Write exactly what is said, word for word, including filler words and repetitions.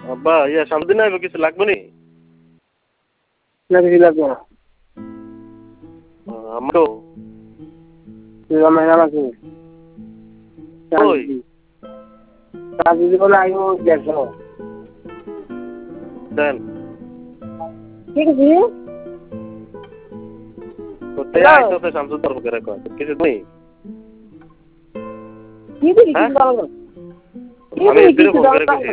আব্বা ইয়া সামনে না কিছু লাগবে নি না কিছু লাগবে না আমরাও তুই আমার নাম আছে ওই কাজী বলে আইও দেখো দেন ঠিক আছে কোথায় আইতো তো শামসুর তরফ করে কয় কিছু নেই কি দিলি কি বলো আমি ফিরে ফোন করে